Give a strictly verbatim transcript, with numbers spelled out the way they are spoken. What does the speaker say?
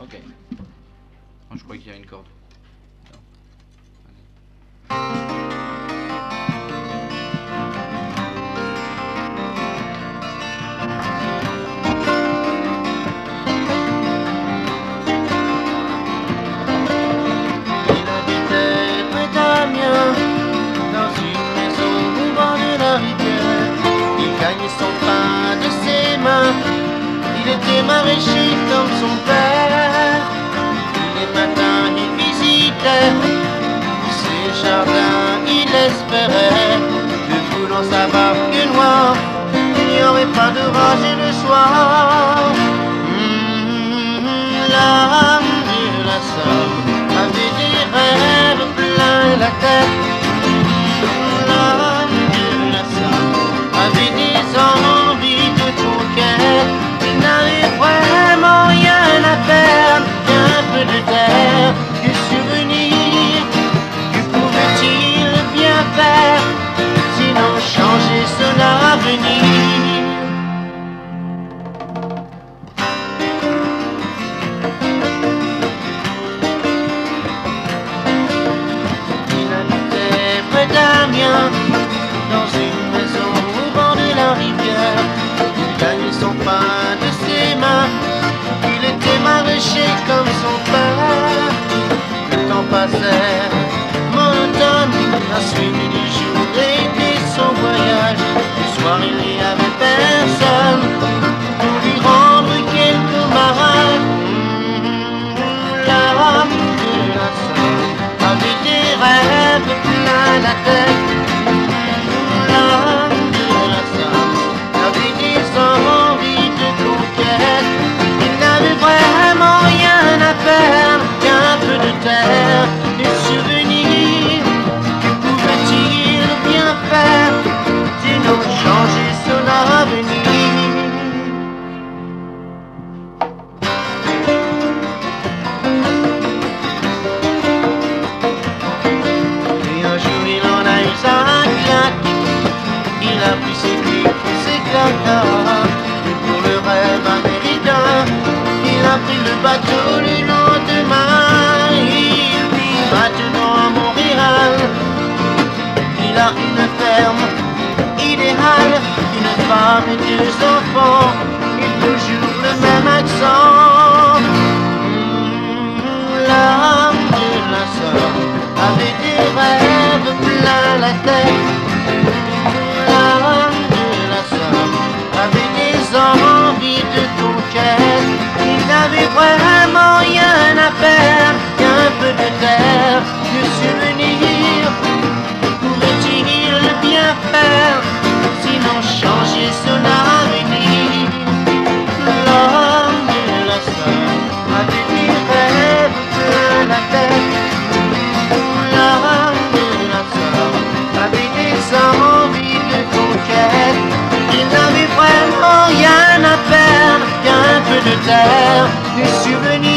Ok. Oh, je croyais qu'il y avait une corde. Non. Il habitait près d'Amiens, dans une maison au bord de la rivière. Il gagnait son pain de ses mains. Il était maraîcher comme son père. Les matins il visitait ses jardins, il espérait debout dans sa barque noire, il n'y aurait pas de rage le soir. Mmh, l'âme de la Somme avait des rêves plein la tête. Mmh, l'âme de la Somme avait des envies de conquête. Il n'avait vraiment rien à perdre, qu'un peu de terre, des souvenirs. Que pouvait-il bien faire, sinon changer son avenir? Il habitait près d'Amiens, dans une maison au bord de la rivière. Il gagnait son pain de ses mains. Il était maraîcher comme son père. Le temps passait monotone, la suite du jour était son voyage. Le soir il n'y avait personne pour lui rendre quelques marins. Mmh, l'âme de la Somme avait des rêves plein la tête. Mmh, l'âme de la Somme avait des envies de conquête. Il n'avait vraiment rien à perdre, qu'un peu de terre, des souvenirs. Que pouvait-il bien faire, sinon changer son avenir? Et un jour il en a eu sa claque. Il a pris ses clics et ses claquas. Et pour le rêve américain, il a pris le bateau le lendemain. Il vit maintenant à Montréal. Il a une ferme idéale, une femme et deux enfants, et toujours le même accent. Mmh, l'âme de la Somme avait des rêves plein la tête. L'âme de la Somme avait des envies de conquête. Il n'avait vraiment rien à perdre, qu'un peu de terre, de souvenirs. Pouvait-il bien faire, sinon changer son avenir? L'homme de la Somme avait des rêves plein la tête. L'homme de la Somme avait des envies de conquête. Il n'avait vraiment rien à perdre, qu'un peu de terre, des souvenirs.